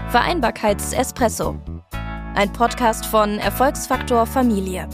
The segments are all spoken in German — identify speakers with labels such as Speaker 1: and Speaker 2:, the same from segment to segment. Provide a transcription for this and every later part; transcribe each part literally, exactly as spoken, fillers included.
Speaker 1: Vereinbarkeits-Espresso. Ein Podcast von Erfolgsfaktor Familie.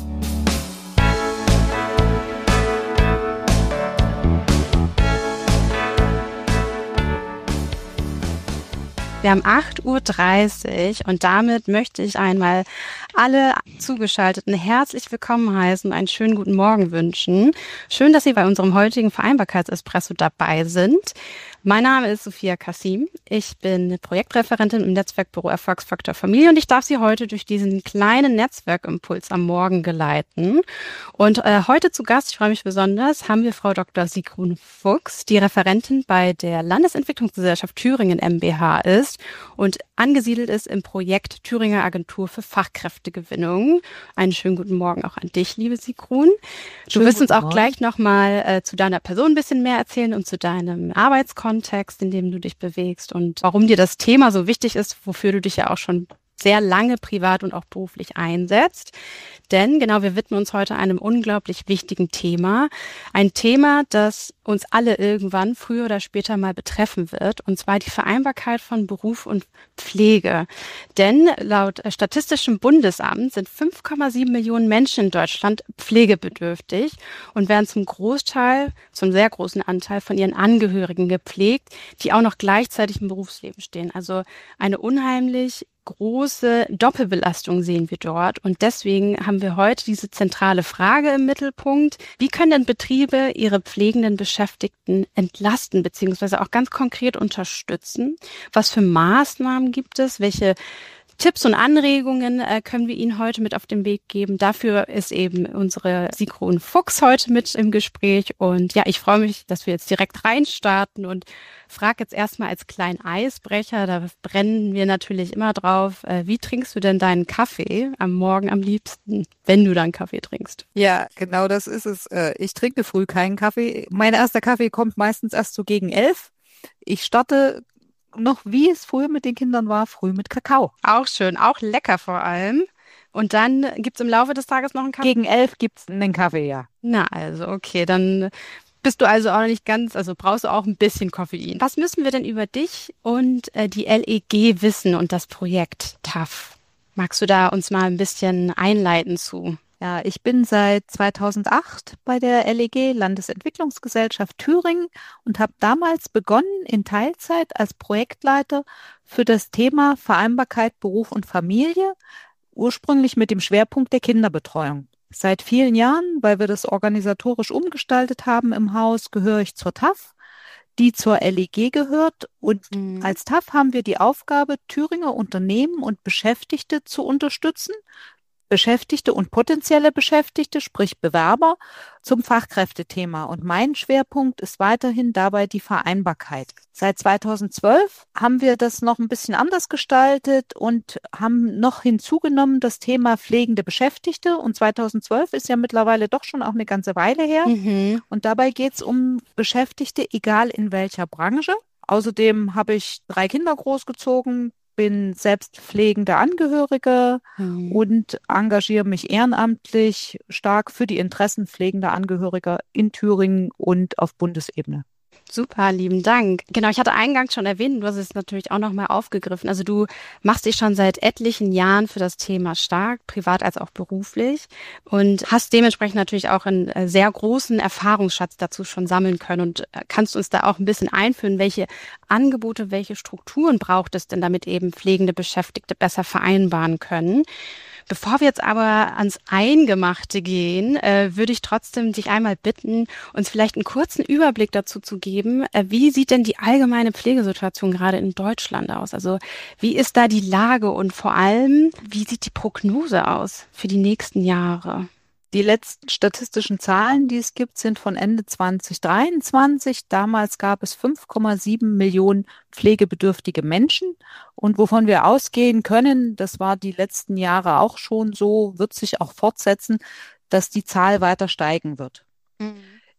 Speaker 2: Wir haben acht Uhr dreißig und damit möchte ich einmal alle Zugeschalteten herzlich willkommen heißen und einen schönen guten Morgen wünschen. Schön, dass Sie bei unserem heutigen Vereinbarkeits-Espresso dabei sind. Mein Name ist Sophia Kassim. Ich bin Projektreferentin im Netzwerkbüro Erfolgsfaktor Familie und ich darf Sie heute durch diesen kleinen Netzwerkimpuls am Morgen geleiten. Und äh, heute zu Gast, ich freue mich besonders, haben wir Frau Doktor Sigrun Fuchs, die Referentin bei der Landesentwicklungsgesellschaft Thüringen GmbH ist und angesiedelt ist im Projekt Thüringer Agentur für Fachkräftegewinnung. Einen schönen guten Morgen auch an dich, liebe Sigrun. Du
Speaker 3: Schönen
Speaker 2: wirst uns auch
Speaker 3: Morgen.
Speaker 2: gleich nochmal äh, zu deiner Person ein bisschen mehr erzählen und zu deinem Arbeitskontext, in dem du dich bewegst und warum dir das Thema so wichtig ist, wofür du dich ja auch schon sehr lange privat und auch beruflich einsetzt. Denn genau, wir widmen uns heute einem unglaublich wichtigen Thema. Ein Thema, das uns alle irgendwann früher oder später mal betreffen wird, und zwar die Vereinbarkeit von Beruf und Pflege. Denn laut Statistischem Bundesamt sind fünf Komma sieben Millionen Menschen in Deutschland pflegebedürftig und werden zum Großteil, zum sehr großen Anteil von ihren Angehörigen gepflegt, die auch noch gleichzeitig im Berufsleben stehen. Also eine unheimlich große Doppelbelastung sehen wir dort. Und deswegen haben wir heute diese zentrale Frage im Mittelpunkt. Wie können denn Betriebe ihre pflegenden Beschäftigten entlasten beziehungsweise auch ganz konkret unterstützen? Was für Maßnahmen gibt es? Welche Tipps und Anregungen äh, können wir Ihnen heute mit auf den Weg geben? Dafür ist eben unsere Sigrun Fuchs heute mit im Gespräch. Und ja, ich freue mich, dass wir jetzt direkt reinstarten und frage jetzt erstmal als kleinen Eisbrecher, da brennen wir natürlich immer drauf, äh, wie trinkst du denn deinen Kaffee am Morgen am liebsten, wenn du dann Kaffee trinkst?
Speaker 3: Ja, genau das ist es. Äh, Ich trinke früh keinen Kaffee. Mein erster Kaffee kommt meistens erst so gegen elf. Ich starte noch, wie es früher mit den Kindern war, früh mit Kakao.
Speaker 2: Auch schön, auch lecker vor allem. Und dann gibt's im Laufe des Tages noch einen Kaffee?
Speaker 3: Gegen elf gibt's einen Kaffee, ja.
Speaker 2: Na, also okay, dann bist du also auch noch nicht ganz, also brauchst du auch ein bisschen Koffein. Was müssen wir denn über dich und äh, die L E G wissen und das Projekt T A F? Magst du da uns mal ein bisschen einleiten zu?
Speaker 3: Ja, ich bin seit zweitausendacht bei der L E G, Landesentwicklungsgesellschaft Thüringen, und habe damals begonnen in Teilzeit als Projektleiter für das Thema Vereinbarkeit Beruf und Familie, ursprünglich mit dem Schwerpunkt der Kinderbetreuung. Seit vielen Jahren, weil wir das organisatorisch umgestaltet haben im Haus, gehöre ich zur T A F, die zur L E G gehört. Und
Speaker 2: Mhm.
Speaker 3: als T A F haben wir die Aufgabe, Thüringer Unternehmen und Beschäftigte zu unterstützen, Beschäftigte und potenzielle Beschäftigte, sprich Bewerber, zum Fachkräftethema. Und mein Schwerpunkt ist weiterhin dabei die Vereinbarkeit. Seit zweitausendzwölf haben wir das noch ein bisschen anders gestaltet und haben noch hinzugenommen das Thema pflegende Beschäftigte. Und zweitausendzwölf ist ja mittlerweile doch schon auch eine ganze Weile her.
Speaker 2: Mhm.
Speaker 3: Und dabei geht es um Beschäftigte, egal in welcher Branche. Außerdem habe ich drei Kinder großgezogen, bin selbst pflegende Angehörige
Speaker 2: Mhm.
Speaker 3: und engagiere mich ehrenamtlich stark für die Interessen pflegender Angehöriger in Thüringen und auf Bundesebene.
Speaker 2: Super, lieben Dank. Genau, ich hatte eingangs schon erwähnt, du hast es natürlich auch nochmal aufgegriffen. Also du machst dich schon seit etlichen Jahren für das Thema stark, privat als auch beruflich, und hast dementsprechend natürlich auch einen äh, sehr großen Erfahrungsschatz dazu schon sammeln können. Und äh, kannst uns da auch ein bisschen einführen, welche Angebote, welche Strukturen braucht es denn, damit eben pflegende Beschäftigte besser vereinbaren können? Bevor wir jetzt aber ans Eingemachte gehen, äh, würde ich trotzdem dich einmal bitten, uns vielleicht einen kurzen Überblick dazu zu geben, äh, wie sieht denn die allgemeine Pflegesituation gerade in Deutschland aus? Also wie ist da die Lage und vor allem, wie sieht die Prognose aus für die nächsten Jahre?
Speaker 3: Die letzten statistischen Zahlen, die es gibt, sind von Ende zweitausenddreiundzwanzig. Damals gab es fünf Komma sieben Millionen pflegebedürftige Menschen. Und wovon wir ausgehen können, das war die letzten Jahre auch schon so, wird sich auch fortsetzen, dass die Zahl weiter steigen wird.
Speaker 2: Mhm.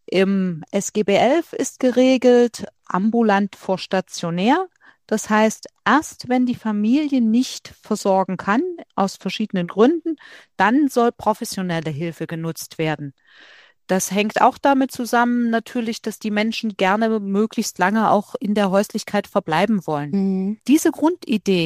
Speaker 3: Im S G B elf ist geregelt, ambulant vor stationär. Das heißt, erst wenn die Familie nicht versorgen kann, aus verschiedenen Gründen, dann soll professionelle Hilfe genutzt werden. Das hängt auch damit zusammen, natürlich, dass die Menschen gerne möglichst lange auch in der Häuslichkeit verbleiben wollen.
Speaker 2: Mhm.
Speaker 3: Diese Grundidee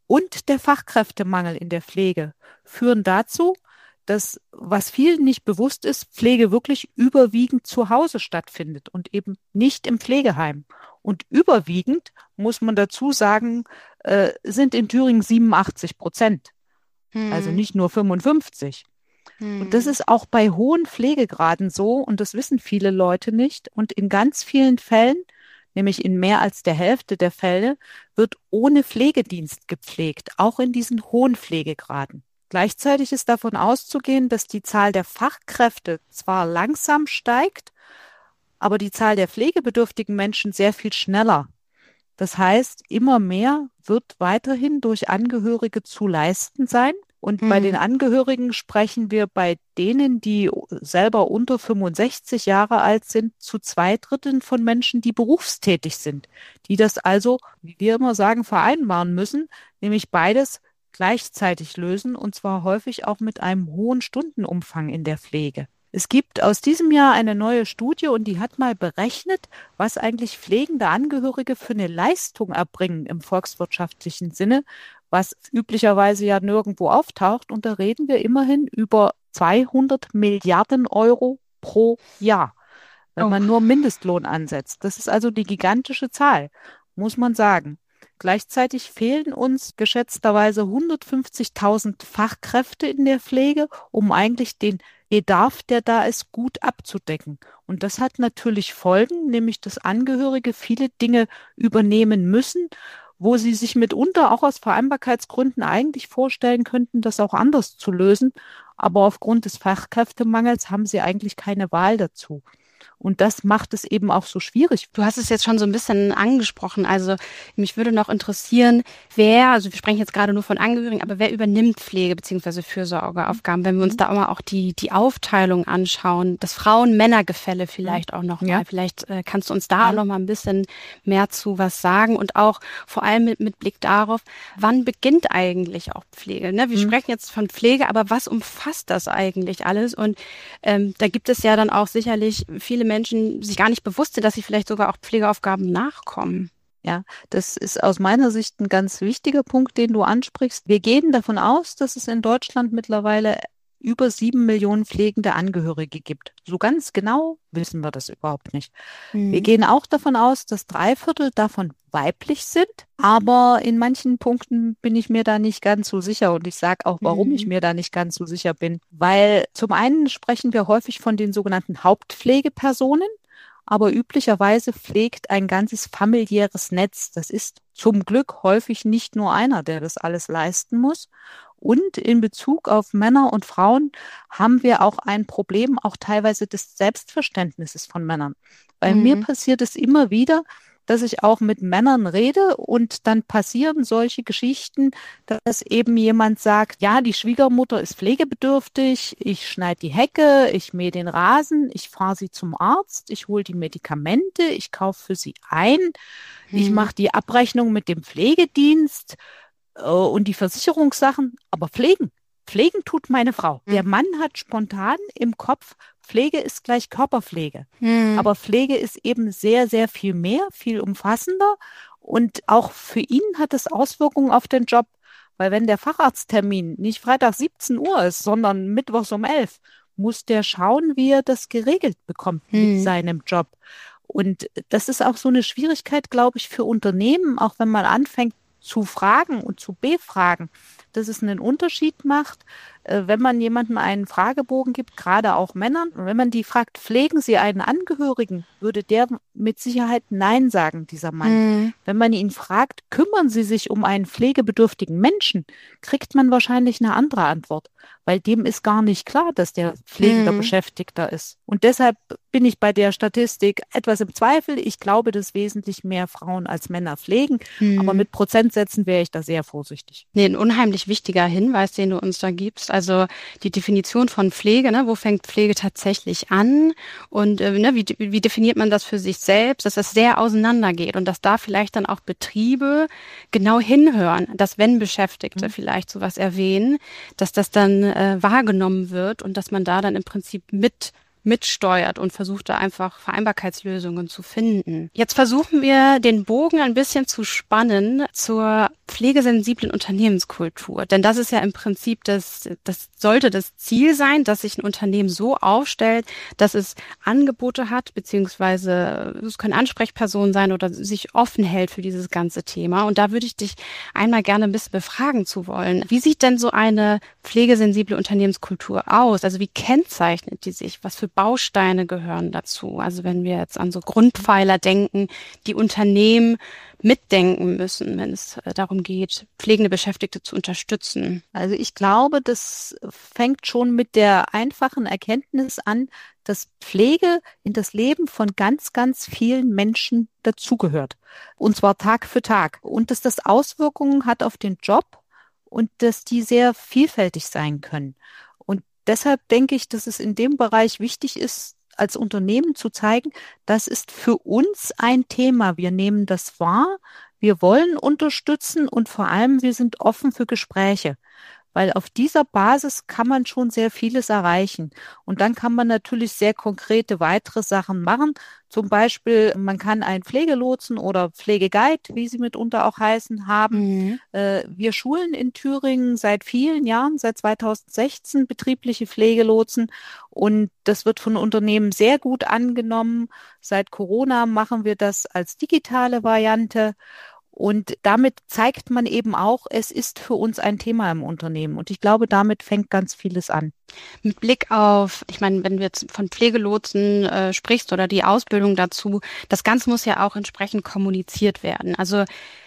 Speaker 3: und der Fachkräftemangel in der Pflege führen dazu, dass, was vielen nicht bewusst ist, Pflege wirklich überwiegend zu Hause stattfindet und eben nicht im Pflegeheim. Und überwiegend, muss man dazu sagen, äh, sind in Thüringen siebenundachtzig Prozent. Hm. Also nicht nur fünfundfünfzig. Hm. Und das ist auch bei hohen Pflegegraden so, und das wissen viele Leute nicht. Und in ganz vielen Fällen, nämlich in mehr als der Hälfte der Fälle, wird ohne Pflegedienst gepflegt, auch in diesen hohen Pflegegraden. Gleichzeitig ist davon auszugehen, dass die Zahl der Fachkräfte zwar langsam steigt, aber die Zahl der pflegebedürftigen Menschen sehr viel schneller. Das heißt, immer mehr wird weiterhin durch Angehörige zu leisten sein. Und mhm. bei den Angehörigen sprechen wir bei denen, die selber unter fünfundsechzig Jahre alt sind, zu zwei Dritteln von Menschen, die berufstätig sind, die das also, wie wir immer sagen, vereinbaren müssen, nämlich beides gleichzeitig lösen, und zwar häufig auch mit einem hohen Stundenumfang in der Pflege. Es gibt aus diesem Jahr eine neue Studie, und die hat mal berechnet, was eigentlich pflegende Angehörige für eine Leistung erbringen im volkswirtschaftlichen Sinne, was üblicherweise ja nirgendwo auftaucht. Und da reden wir immerhin über zweihundert Milliarden Euro pro Jahr, wenn oh. man nur Mindestlohn ansetzt. Das ist also die gigantische Zahl, muss man sagen. Gleichzeitig fehlen uns geschätzterweise hundertfünfzigtausend Fachkräfte in der Pflege, um eigentlich den Bedarf, der da ist, gut abzudecken. Und das hat natürlich Folgen, nämlich dass Angehörige viele Dinge übernehmen müssen, wo sie sich mitunter auch aus Vereinbarkeitsgründen eigentlich vorstellen könnten, das auch anders zu lösen. Aber aufgrund des Fachkräftemangels haben sie eigentlich keine Wahl dazu. Und das macht es eben auch so schwierig.
Speaker 2: Du hast es jetzt schon so ein bisschen angesprochen. Also mich würde noch interessieren, wer, also wir sprechen jetzt gerade nur von Angehörigen, aber wer übernimmt Pflege- bzw. Fürsorgeaufgaben? Wenn wir uns da auch mal auch die die Aufteilung anschauen, das Frauen-Männer-Gefälle vielleicht auch noch mal. Ja. Vielleicht äh, kannst du uns da ja. auch noch mal ein bisschen mehr zu was sagen, und auch vor allem mit, mit Blick darauf, wann beginnt eigentlich auch Pflege? Ne? Wir mhm. sprechen jetzt von Pflege, aber was umfasst das eigentlich alles? Und ähm, da gibt es ja dann auch sicherlich viele Menschen sich gar nicht bewusst sind, dass sie vielleicht sogar auch Pflegeaufgaben nachkommen.
Speaker 3: Ja, das ist aus meiner Sicht ein ganz wichtiger Punkt, den du ansprichst. Wir gehen davon aus, dass es in Deutschland mittlerweile über sieben Millionen pflegende Angehörige gibt. So ganz genau wissen wir das überhaupt nicht. Hm. Wir gehen auch davon aus, dass drei Viertel davon weiblich sind, aber in manchen Punkten bin ich mir da nicht ganz so sicher, und ich sage auch, warum hm. ich mir da nicht ganz so sicher bin. Weil zum einen sprechen wir häufig von den sogenannten Hauptpflegepersonen, aber üblicherweise pflegt ein ganzes familiäres Netz. Das ist zum Glück häufig nicht nur einer, der das alles leisten muss. Und in Bezug auf Männer und Frauen haben wir auch ein Problem, auch teilweise des Selbstverständnisses von Männern. Bei mhm. mir passiert es immer wieder, dass ich auch mit Männern rede, und dann passieren solche Geschichten, dass eben jemand sagt, ja, die Schwiegermutter ist pflegebedürftig, ich schneide die Hecke, ich mähe den Rasen, ich fahre sie zum Arzt, ich hole die Medikamente, ich kaufe für sie ein, mhm. ich mache die Abrechnung mit dem Pflegedienst und die Versicherungssachen, aber pflegen, pflegen tut meine Frau. Mhm. Der Mann hat spontan im Kopf, Pflege ist gleich Körperpflege. Mhm. Aber Pflege ist eben sehr, sehr viel mehr, viel umfassender, und auch für ihn hat es Auswirkungen auf den Job, weil wenn der Facharzttermin nicht Freitag siebzehn Uhr ist, sondern mittwochs um elf, muss der schauen, wie er das geregelt bekommt mhm. mit seinem Job. Und das ist auch so eine Schwierigkeit, glaube ich, für Unternehmen, auch wenn man anfängt zu fragen und zu befragen, dass es einen Unterschied macht, wenn man jemandem einen Fragebogen gibt, gerade auch Männern. Und wenn man die fragt, pflegen Sie einen Angehörigen, würde der mit Sicherheit Nein sagen, dieser Mann. Mhm. Wenn man ihn fragt, kümmern Sie sich um einen pflegebedürftigen Menschen, kriegt man wahrscheinlich eine andere Antwort, weil dem ist gar nicht klar, dass der pflegender mhm. Beschäftigter ist. Und deshalb bin ich bei der Statistik etwas im Zweifel. Ich glaube, dass wesentlich mehr Frauen als Männer pflegen, mhm. aber mit Prozentsätzen wäre ich da sehr vorsichtig.
Speaker 2: Nee, ein unheimlich wichtiger Hinweis, den du uns da gibst. Also die Definition von Pflege, ne, wo fängt Pflege tatsächlich an, und äh, ne, wie, wie definiert man das für sich selbst, dass das sehr auseinandergeht und dass da vielleicht dann auch Betriebe genau hinhören, dass wenn Beschäftigte mhm. vielleicht sowas erwähnen, dass das dann äh, wahrgenommen wird und dass man da dann im Prinzip mit mitsteuert und versucht da einfach Vereinbarkeitslösungen zu finden. Jetzt versuchen wir den Bogen ein bisschen zu spannen zur pflegesensiblen Unternehmenskultur. Denn das ist ja im Prinzip das, das sollte das Ziel sein, dass sich ein Unternehmen so aufstellt, dass es Angebote hat, beziehungsweise es können Ansprechpersonen sein oder sich offen hält für dieses ganze Thema. Und da würde ich dich einmal gerne ein bisschen befragen zu wollen. Wie sieht denn so eine pflegesensible Unternehmenskultur aus? Also wie kennzeichnet die sich? Was für Bausteine gehören dazu? Also wenn wir jetzt an so Grundpfeiler denken, die Unternehmen mitdenken müssen, wenn es darum geht, pflegende Beschäftigte zu unterstützen.
Speaker 3: Also ich glaube, das fängt schon mit der einfachen Erkenntnis an, dass Pflege in das Leben von ganz, ganz vielen Menschen dazugehört. Und zwar Tag für Tag. Und dass das Auswirkungen hat auf den Job und dass die sehr vielfältig sein können. Und deshalb denke ich, dass es in dem Bereich wichtig ist, als Unternehmen zu zeigen, das ist für uns ein Thema. Wir nehmen das wahr, wir wollen unterstützen und vor allem wir sind offen für Gespräche. Weil auf dieser Basis kann man schon sehr vieles erreichen. Und dann kann man natürlich sehr konkrete weitere Sachen machen. Zum Beispiel, man kann einen Pflegelotsen oder Pflegeguide, wie sie mitunter auch heißen, haben. Mhm. Äh, wir schulen in Thüringen seit vielen Jahren, seit zweitausendsechzehn, betriebliche Pflegelotsen. Und das wird von Unternehmen sehr gut angenommen. Seit Corona machen wir das als digitale Variante. Und damit zeigt man eben auch, es ist für uns ein Thema im Unternehmen. Und ich glaube, damit fängt ganz vieles an.
Speaker 2: Mit Blick auf, ich meine, wenn du jetzt von Pflegelotsen äh, sprichst oder die Ausbildung dazu, das Ganze muss ja auch entsprechend kommuniziert werden. Also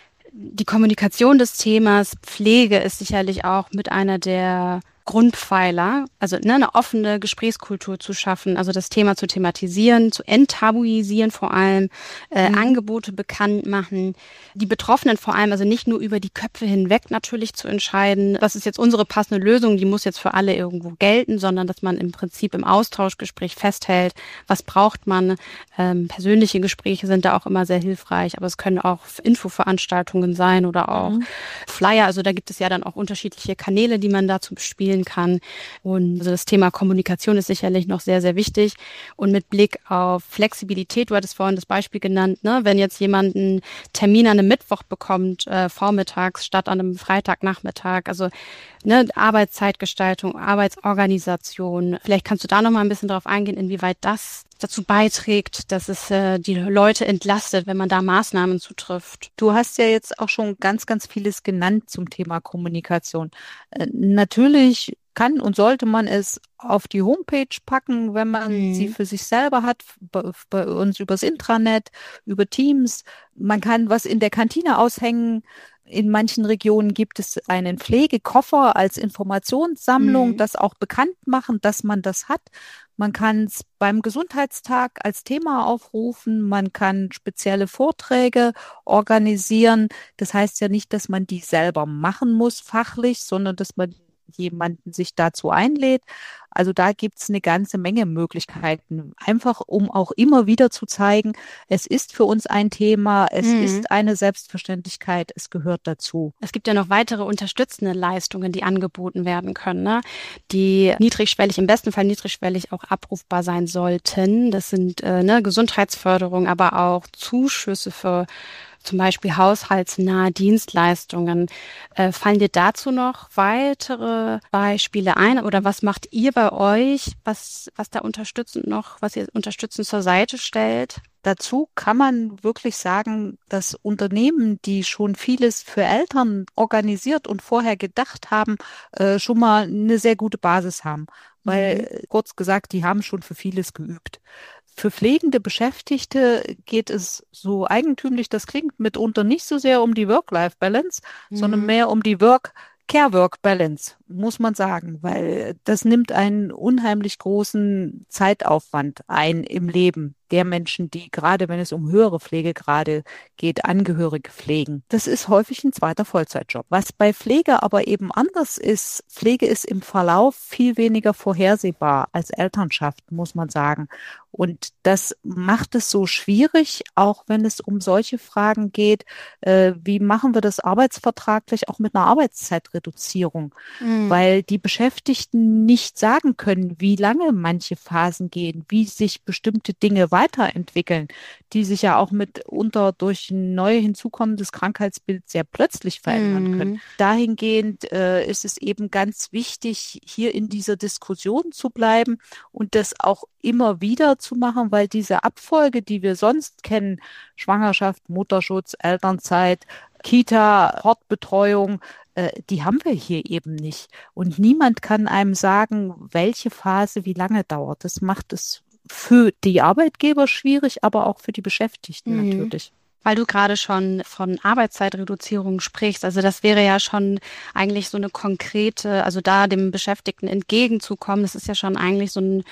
Speaker 2: die Kommunikation des Themas Pflege ist sicherlich auch mit einer der Grundpfeiler, also ne, eine offene Gesprächskultur zu schaffen, also das Thema zu thematisieren, zu enttabuisieren vor allem, äh, mhm. Angebote bekannt machen, die Betroffenen vor allem, also nicht nur über die Köpfe hinweg natürlich zu entscheiden, was ist jetzt unsere passende Lösung, die muss jetzt für alle irgendwo gelten, sondern dass man im Prinzip im Austauschgespräch festhält, was braucht man. Ähm, persönliche Gespräche sind da auch immer sehr hilfreich, aber es können auch Infoveranstaltungen sein oder auch mhm. Flyer, also da gibt es ja dann auch unterschiedliche Kanäle, die man dazu bespielen kann. Und also das Thema Kommunikation ist sicherlich noch sehr, sehr wichtig. Und mit Blick auf Flexibilität, du hattest vorhin das Beispiel genannt, ne, wenn jetzt jemand einen Termin an einem Mittwoch bekommt, äh, vormittags statt an einem Freitagnachmittag, also ne, Arbeitszeitgestaltung, Arbeitsorganisation. Vielleicht kannst du da noch mal ein bisschen drauf eingehen, inwieweit das dazu beiträgt, dass es äh, die Leute entlastet, wenn man da Maßnahmen zutrifft.
Speaker 3: Du hast ja jetzt auch schon ganz, ganz vieles genannt zum Thema Kommunikation. Äh, natürlich kann und sollte man es auf die Homepage packen, wenn man mhm. sie für sich selber hat, bei, bei uns übers Intranet, über Teams. Man kann was in der Kantine aushängen. In manchen Regionen gibt es einen Pflegekoffer als Informationssammlung, mhm. das auch bekannt machen, dass man das hat. Man kann es beim Gesundheitstag als Thema aufrufen. Man kann spezielle Vorträge organisieren. Das heißt ja nicht, dass man die selber machen muss fachlich, sondern dass man jemanden sich dazu einlädt. Also da gibt's eine ganze Menge Möglichkeiten, einfach um auch immer wieder zu zeigen, es ist für uns ein Thema, es mhm. ist eine Selbstverständlichkeit, es gehört dazu.
Speaker 2: Es gibt ja noch weitere unterstützende Leistungen, die angeboten werden können, ne? Die niedrigschwellig, im besten Fall niedrigschwellig auch abrufbar sein sollten. Das sind äh, ne, Gesundheitsförderung, aber auch Zuschüsse für zum Beispiel haushaltsnahe Dienstleistungen. Äh, fallen dir dazu noch weitere Beispiele ein? Oder was macht ihr bei euch, was, was da unterstützend noch, was ihr unterstützend zur Seite stellt?
Speaker 3: Dazu kann man wirklich sagen, dass Unternehmen, die schon vieles für Eltern organisiert und vorher gedacht haben, äh, schon mal eine sehr gute Basis haben. Weil, mhm. kurz gesagt, die haben schon für vieles geübt. Für pflegende Beschäftigte geht es, so eigentümlich das klingt, mitunter nicht so sehr um die Work-Life-Balance, mhm. sondern mehr um die Work-Care-Work-Balance, muss man sagen, weil das nimmt einen unheimlich großen Zeitaufwand ein im Leben der Menschen, die, gerade wenn es um höhere Pflegegrade geht, Angehörige pflegen. Das ist häufig ein zweiter Vollzeitjob. Was bei Pflege aber eben anders ist, Pflege ist im Verlauf viel weniger vorhersehbar als Elternschaft, muss man sagen. Und das macht es so schwierig, auch wenn es um solche Fragen geht, äh, wie machen wir das arbeitsvertraglich, auch mit einer Arbeitszeitreduzierung. Mhm. mhm. weil die Beschäftigten nicht sagen können, wie lange manche Phasen gehen, wie sich bestimmte Dinge weiterentwickeln, die sich ja auch mitunter durch ein neu hinzukommendes Krankheitsbild sehr plötzlich verändern mhm. können. Dahingehend äh, ist es eben ganz wichtig, hier in dieser Diskussion zu bleiben und das auch immer wieder zu machen, weil diese Abfolge, die wir sonst kennen, Schwangerschaft, Mutterschutz, Elternzeit, Kita, Hortbetreuung, äh, die haben wir hier eben nicht. Und niemand kann einem sagen, welche Phase wie lange dauert. Das macht es für die Arbeitgeber schwierig, aber auch für die Beschäftigten mhm. natürlich.
Speaker 2: Weil du gerade schon von Arbeitszeitreduzierung sprichst, also das wäre ja schon eigentlich so eine konkrete, also da dem Beschäftigten entgegenzukommen, das ist ja schon eigentlich so ein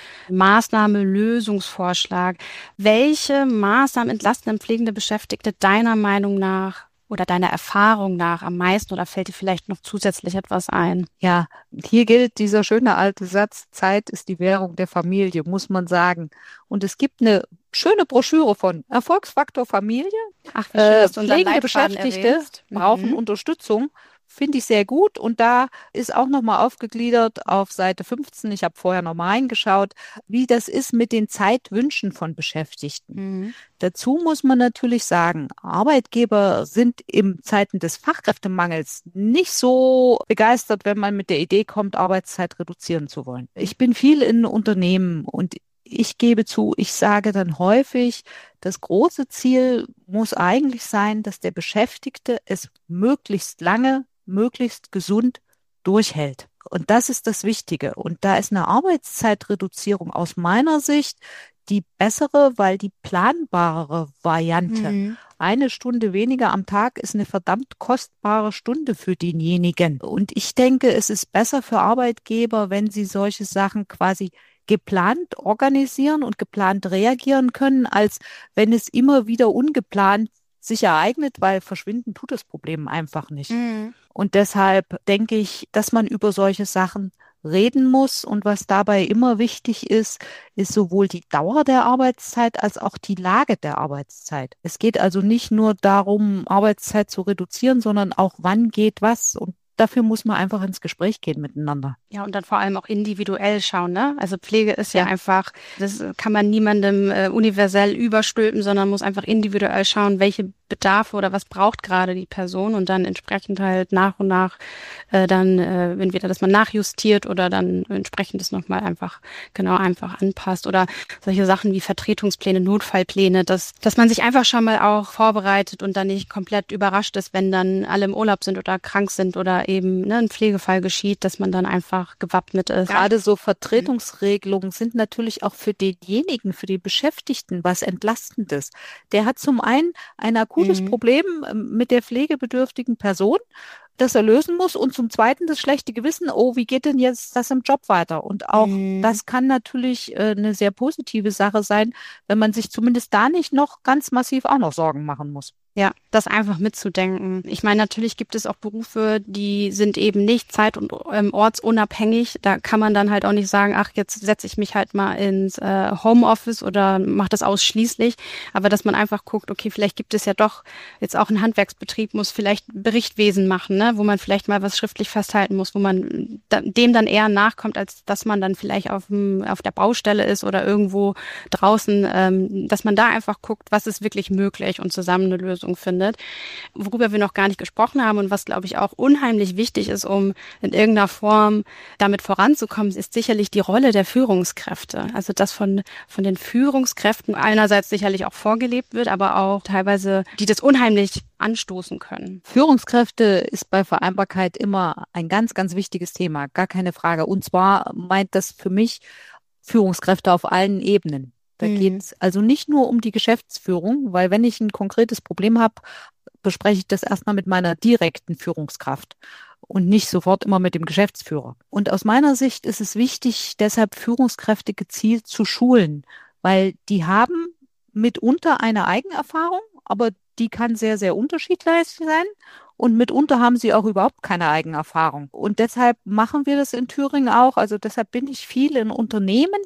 Speaker 2: Maßnahme-Lösungsvorschlag. Welche Maßnahmen entlasten denn pflegende Beschäftigte deiner Meinung nach oder deiner Erfahrung nach am meisten oder fällt dir vielleicht noch zusätzlich etwas ein?
Speaker 3: Ja, hier gilt dieser schöne alte Satz, Zeit ist die Währung der Familie, muss man sagen. Und es gibt eine schöne Broschüre von Erfolgsfaktor Familie.
Speaker 2: Ach, wie schön, dass du unseren
Speaker 3: Pflegende
Speaker 2: Leitfaden
Speaker 3: Beschäftigte
Speaker 2: erwähnst.
Speaker 3: brauchen
Speaker 2: Mhm.
Speaker 3: Unterstützung. Finde ich sehr gut. Und da ist auch nochmal aufgegliedert auf Seite fünfzehn, ich habe vorher nochmal reingeschaut, wie das ist mit den Zeitwünschen von Beschäftigten. Mhm. Dazu muss man natürlich sagen, Arbeitgeber sind in Zeiten des Fachkräftemangels nicht so begeistert, wenn man mit der Idee kommt, Arbeitszeit reduzieren zu wollen. Ich bin viel in Unternehmen und ich gebe zu, ich sage dann häufig, das große Ziel muss eigentlich sein, dass der Beschäftigte es möglichst lange, möglichst gesund durchhält. Und das ist das Wichtige. Und da ist eine Arbeitszeitreduzierung aus meiner Sicht die bessere, weil die planbarere Variante. Mhm. Eine Stunde weniger am Tag ist eine verdammt kostbare Stunde für denjenigen. Und ich denke, es ist besser für Arbeitgeber, wenn sie solche Sachen quasi geplant organisieren und geplant reagieren können, als wenn es immer wieder ungeplant sich ereignet, weil verschwinden tut das Problem einfach nicht. Mhm. Und deshalb denke ich, dass man über solche Sachen reden muss. Und was dabei immer wichtig ist, ist sowohl die Dauer der Arbeitszeit als auch die Lage der Arbeitszeit. Es geht also nicht nur darum, Arbeitszeit zu reduzieren, sondern auch, wann geht was. Und dafür muss man einfach ins Gespräch gehen miteinander.
Speaker 2: Ja, und dann vor allem auch individuell schauen, ne? Also Pflege ist ja, ja einfach, das kann man niemandem äh, universell überstülpen, sondern muss einfach individuell schauen, welche Bedarfe oder was braucht gerade die Person und dann entsprechend halt nach und nach äh, dann äh, entweder, dass man nachjustiert oder dann entsprechend das nochmal einfach, genau, einfach anpasst oder solche Sachen wie Vertretungspläne, Notfallpläne, dass, dass man sich einfach schon mal auch vorbereitet und dann nicht komplett überrascht ist, wenn dann alle im Urlaub sind oder krank sind oder eben ne, ein Pflegefall geschieht, dass man dann einfach gewappnet ist.
Speaker 3: Gerade so Vertretungsregelungen sind natürlich auch für denjenigen, für die Beschäftigten was Entlastendes. Der hat zum einen ein akutes mhm. Problem mit der pflegebedürftigen Person, das er lösen muss und zum Zweiten das schlechte Gewissen, oh, wie geht denn jetzt das im Job weiter? Und auch mhm. das kann natürlich äh, eine sehr positive Sache sein, wenn man sich zumindest da nicht noch ganz massiv auch noch Sorgen machen muss.
Speaker 2: Ja, das einfach mitzudenken. Ich meine, natürlich gibt es auch Berufe, die sind eben nicht zeit- und ähm, ortsunabhängig. Da kann man dann halt auch nicht sagen, ach, jetzt setze ich mich halt mal ins äh, Homeoffice oder mache das ausschließlich. Aber dass man einfach guckt, okay, vielleicht gibt es ja doch jetzt auch ein Handwerksbetrieb, muss vielleicht Berichtwesen machen, ne, wo man vielleicht mal was schriftlich festhalten muss, wo man da, dem dann eher nachkommt, als dass man dann vielleicht auf, dem, auf der Baustelle ist oder irgendwo draußen, ähm, dass man da einfach guckt, was ist wirklich möglich und zusammen eine Lösung findet. Worüber wir noch gar nicht gesprochen haben und was, glaube ich, auch unheimlich wichtig ist, um in irgendeiner Form damit voranzukommen, ist sicherlich die Rolle der Führungskräfte. Also dass von, von den Führungskräften einerseits sicherlich auch vorgelebt wird, aber auch teilweise, die das unheimlich anstoßen können.
Speaker 3: Führungskräfte ist bei Vereinbarkeit immer ein ganz, ganz wichtiges Thema, gar keine Frage. Und zwar meint das für mich Führungskräfte auf allen Ebenen. Da mhm. geht es also nicht nur um die Geschäftsführung, weil wenn ich ein konkretes Problem habe, bespreche ich das erstmal mit meiner direkten Führungskraft und nicht sofort immer mit dem Geschäftsführer. Und aus meiner Sicht ist es wichtig, deshalb Führungskräfte gezielt zu schulen, weil die haben mitunter eine Eigenerfahrung, aber die kann sehr, sehr unterschiedlich sein. Und mitunter haben sie auch überhaupt keine Eigenerfahrung. Und deshalb machen wir das in Thüringen auch. Also deshalb bin ich viel in Unternehmen,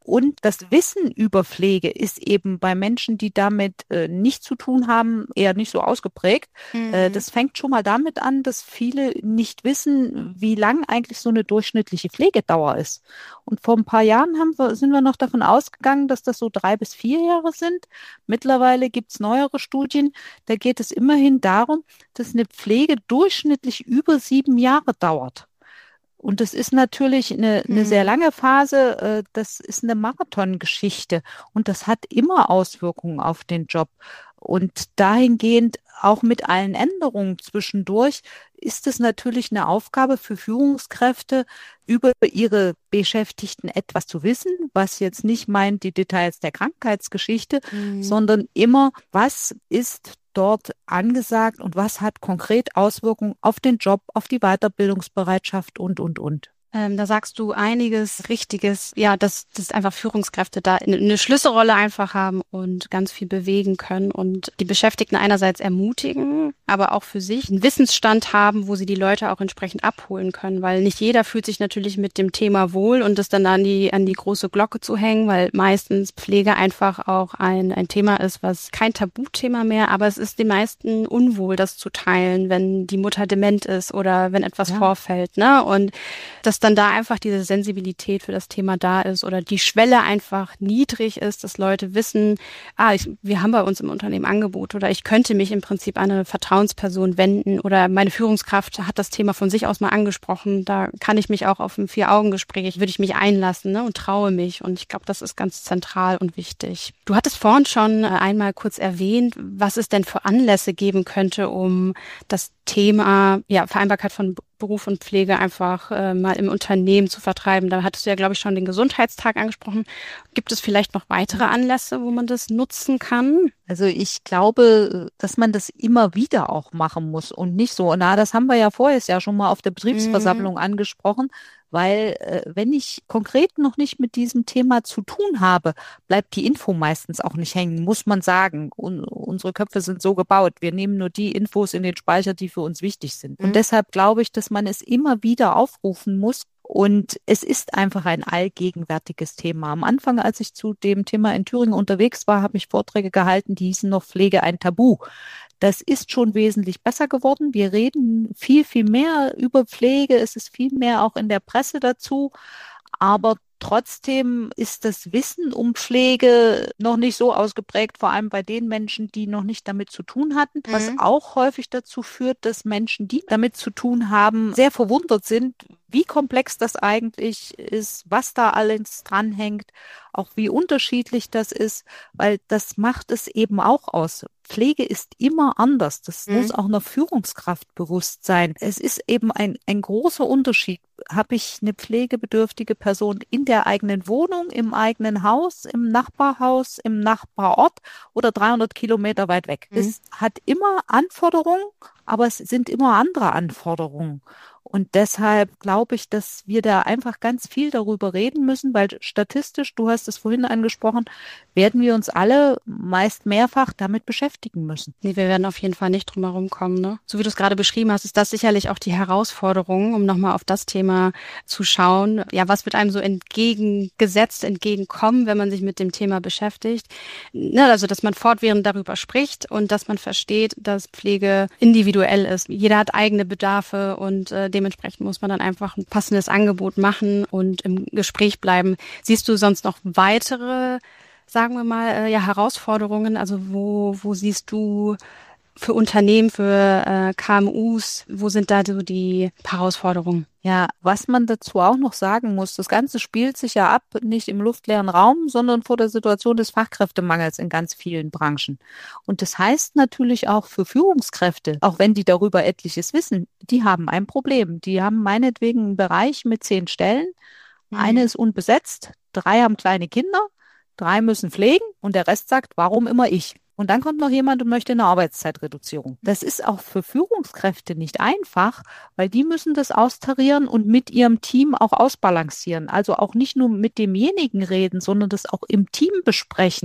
Speaker 3: Und das Wissen über Pflege ist eben bei Menschen, die damit äh, nichts zu tun haben, eher nicht so ausgeprägt. Mhm. Äh, das fängt schon mal damit an, dass viele nicht wissen, wie lang eigentlich so eine durchschnittliche Pflegedauer ist. Und vor ein paar Jahren haben wir, sind wir noch davon ausgegangen, dass das so drei bis vier Jahre sind. Mittlerweile gibt's neuere Studien, da geht es immerhin darum, dass eine Pflege durchschnittlich über sieben Jahre dauert. Und das ist natürlich eine, eine sehr lange Phase, das ist eine Marathongeschichte und das hat immer Auswirkungen auf den Job. Und dahingehend auch mit allen Änderungen zwischendurch ist es natürlich eine Aufgabe für Führungskräfte, über ihre Beschäftigten etwas zu wissen, was jetzt nicht meint die Details der Krankheitsgeschichte, mhm. sondern immer, was ist dort angesagt und was hat konkret Auswirkungen auf den Job, auf die Weiterbildungsbereitschaft und, und, und.
Speaker 2: Ähm, da sagst du einiges Richtiges, ja, dass, dass einfach Führungskräfte da eine, eine Schlüsselrolle einfach haben und ganz viel bewegen können und die Beschäftigten einerseits ermutigen, aber auch für sich einen Wissensstand haben, wo sie die Leute auch entsprechend abholen können, weil nicht jeder fühlt sich natürlich mit dem Thema wohl und das dann an die, an die große Glocke zu hängen, weil meistens Pflege einfach auch ein, ein Thema ist, was kein Tabuthema mehr, aber es ist den meisten unwohl, das zu teilen, wenn die Mutter dement ist oder wenn etwas ja. vorfällt, ne? Und das dann da einfach diese Sensibilität für das Thema da ist oder die Schwelle einfach niedrig ist, dass Leute wissen, ah, ich, wir haben bei uns im Unternehmen Angebot oder ich könnte mich im Prinzip an eine Vertrauensperson wenden oder meine Führungskraft hat das Thema von sich aus mal angesprochen, da kann ich mich auch auf ein Vier-Augen-Gespräch, würde ich mich einlassen, ne, und traue mich und ich glaube, das ist ganz zentral und wichtig. Du hattest vorhin schon einmal kurz erwähnt, was es denn für Anlässe geben könnte, um das Thema ja Vereinbarkeit von Beruf und Pflege einfach äh, mal im Unternehmen zu vertreiben. Da hattest du ja, glaube ich, schon den Gesundheitstag angesprochen. Gibt es vielleicht noch weitere Anlässe, wo man das nutzen kann?
Speaker 3: Also ich glaube, dass man das immer wieder auch machen muss und nicht so, na, das haben wir ja vorher ja schon mal auf der Betriebsversammlung mhm. angesprochen, weil äh, wenn ich konkret noch nicht mit diesem Thema zu tun habe, bleibt die Info meistens auch nicht hängen, muss man sagen. Und unsere Köpfe sind so gebaut, wir nehmen nur die Infos in den Speicher, die für uns wichtig sind. Mhm. Und deshalb glaube ich, dass man es immer wieder aufrufen muss. Und es ist einfach ein allgegenwärtiges Thema. Am Anfang, als ich zu dem Thema in Thüringen unterwegs war, habe ich Vorträge gehalten, die hießen noch Pflege ein Tabu. Das ist schon wesentlich besser geworden. Wir reden viel, viel mehr über Pflege. Es ist viel mehr auch in der Presse dazu. Aber trotzdem ist das Wissen um Pflege noch nicht so ausgeprägt, vor allem bei den Menschen, die noch nicht damit zu tun hatten, mhm. was auch häufig dazu führt, dass Menschen, die damit zu tun haben, sehr verwundert sind, wie komplex das eigentlich ist, was da alles dranhängt, auch wie unterschiedlich das ist, weil das macht es eben auch aus. Pflege ist immer anders. Das mhm. muss auch einer Führungskraft bewusst sein. Es ist eben ein, ein großer Unterschied. Habe ich eine pflegebedürftige Person in der eigenen Wohnung, im eigenen Haus, im Nachbarhaus, im Nachbarort oder dreihundert Kilometer weit weg? Mhm. Es hat immer Anforderungen, aber es sind immer andere Anforderungen. Und deshalb glaube ich, dass wir da einfach ganz viel darüber reden müssen, weil statistisch, du hast es vorhin angesprochen, werden wir uns alle meist mehrfach damit beschäftigen müssen.
Speaker 2: Nee, wir werden auf jeden Fall nicht drum herum kommen, ne? So wie du es gerade beschrieben hast, ist das sicherlich auch die Herausforderung, um nochmal auf das Thema zu schauen. Ja, was wird einem so entgegengesetzt, entgegenkommen, wenn man sich mit dem Thema beschäftigt? Na, also, dass man fortwährend darüber spricht und dass man versteht, dass Pflege individuell ist. Jeder hat eigene Bedarfe und äh, dementsprechend muss man dann einfach ein passendes Angebot machen und im Gespräch bleiben. Siehst du sonst noch weitere, sagen wir mal, äh, ja, Herausforderungen? Also wo, wo siehst du für Unternehmen, für äh, K M Us, wo sind da so die Herausforderungen?
Speaker 3: Ja, was man dazu auch noch sagen muss, das Ganze spielt sich ja ab, nicht im luftleeren Raum, sondern vor der Situation des Fachkräftemangels in ganz vielen Branchen. Und das heißt natürlich auch für Führungskräfte, auch wenn die darüber etliches wissen, die haben ein Problem. Die haben meinetwegen einen Bereich mit zehn Stellen, mhm. eine ist unbesetzt, drei haben kleine Kinder, drei müssen pflegen und der Rest sagt, warum immer ich? Und dann kommt noch jemand und möchte eine Arbeitszeitreduzierung. Das ist auch für Führungskräfte nicht einfach, weil die müssen das austarieren und mit ihrem Team auch ausbalancieren. Also auch nicht nur mit demjenigen reden, sondern das auch im Team besprechen.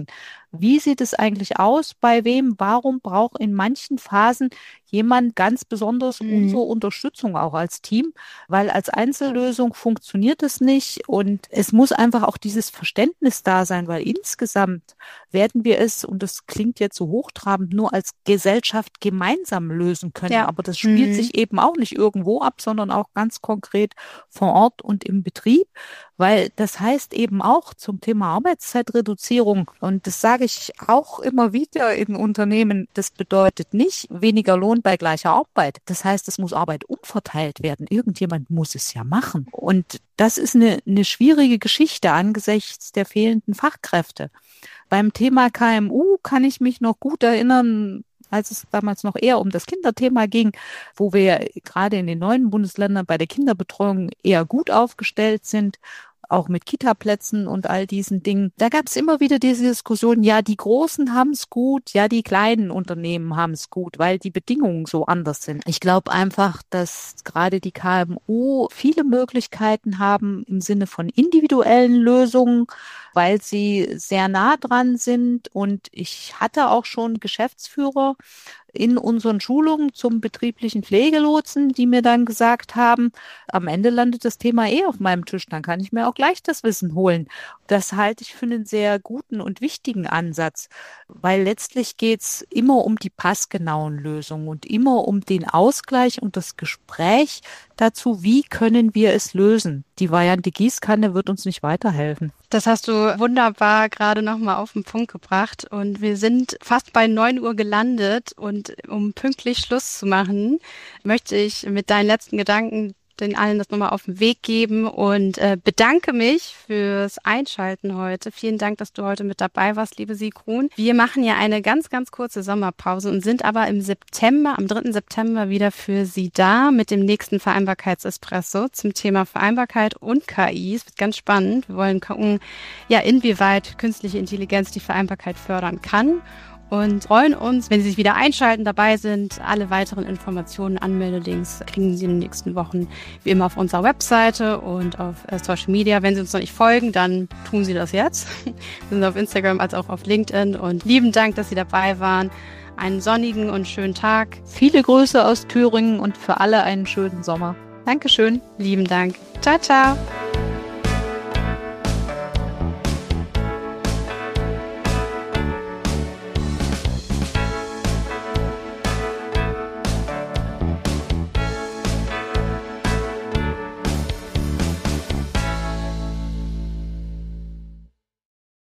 Speaker 3: wie sieht es eigentlich aus, bei wem, warum braucht in manchen Phasen jemand ganz besonders
Speaker 2: Mhm.
Speaker 3: unsere Unterstützung auch als Team, weil als Einzellösung funktioniert es nicht und es muss einfach auch dieses Verständnis da sein, weil insgesamt werden wir es, und das klingt jetzt so hochtrabend, nur als Gesellschaft gemeinsam lösen können.
Speaker 2: Ja.
Speaker 3: Aber das spielt
Speaker 2: Mhm.
Speaker 3: sich eben auch nicht irgendwo ab, sondern auch ganz konkret vor Ort und im Betrieb, weil das heißt eben auch zum Thema Arbeitszeitreduzierung, und das sage ich auch immer wieder in Unternehmen, das bedeutet nicht weniger Lohn bei gleicher Arbeit. Das heißt, es muss Arbeit umverteilt werden. Irgendjemand muss es ja machen. Und das ist eine, eine schwierige Geschichte angesichts der fehlenden Fachkräfte. Beim Thema K M U kann ich mich noch gut erinnern, als es damals noch eher um das Kinderthema ging, wo wir gerade in den neuen Bundesländern bei der Kinderbetreuung eher gut aufgestellt sind, auch mit Kita-Plätzen und all diesen Dingen. Da gab es immer wieder diese Diskussion, ja, die Großen haben es gut, ja, die kleinen Unternehmen haben es gut, weil die Bedingungen so anders sind. Ich glaube einfach, dass gerade die K M U viele Möglichkeiten haben im Sinne von individuellen Lösungen, weil sie sehr nah dran sind. Und ich hatte auch schon Geschäftsführer in unseren Schulungen zum betrieblichen Pflegelotsen, die mir dann gesagt haben, am Ende landet das Thema eh auf meinem Tisch, dann kann ich mir auch gleich das Wissen holen. Das halte ich für einen sehr guten und wichtigen Ansatz, weil letztlich geht's immer um die passgenauen Lösungen und immer um den Ausgleich und das Gespräch dazu, wie können wir es lösen. Die Variante Gießkanne wird uns nicht weiterhelfen.
Speaker 2: Das hast du wunderbar gerade nochmal auf den Punkt gebracht und wir sind fast bei neun Uhr gelandet und um pünktlich Schluss zu machen, möchte ich mit deinen letzten Gedanken den allen das nochmal auf den Weg geben und äh, bedanke mich fürs Einschalten heute. Vielen Dank, dass du heute mit dabei warst, liebe Sigrun. Wir machen ja eine ganz, ganz kurze Sommerpause und sind aber im September, am dritten September wieder für Sie da mit dem nächsten Vereinbarkeitsespresso zum Thema Vereinbarkeit und K I. Es wird ganz spannend. Wir wollen gucken, ja, inwieweit künstliche Intelligenz die Vereinbarkeit fördern kann. Und freuen uns, wenn Sie sich wieder einschalten, dabei sind. Alle weiteren Informationen, Anmeldelinks kriegen Sie in den nächsten Wochen wie immer auf unserer Webseite und auf äh, Social Media. Wenn Sie uns noch nicht folgen, dann tun Sie das jetzt. Wir sind auf Instagram als auch auf LinkedIn. Und lieben Dank, dass Sie dabei waren. Einen sonnigen und schönen Tag.
Speaker 3: Viele Grüße aus Thüringen und für alle einen schönen Sommer. Dankeschön.
Speaker 2: Lieben Dank. Ciao, ciao.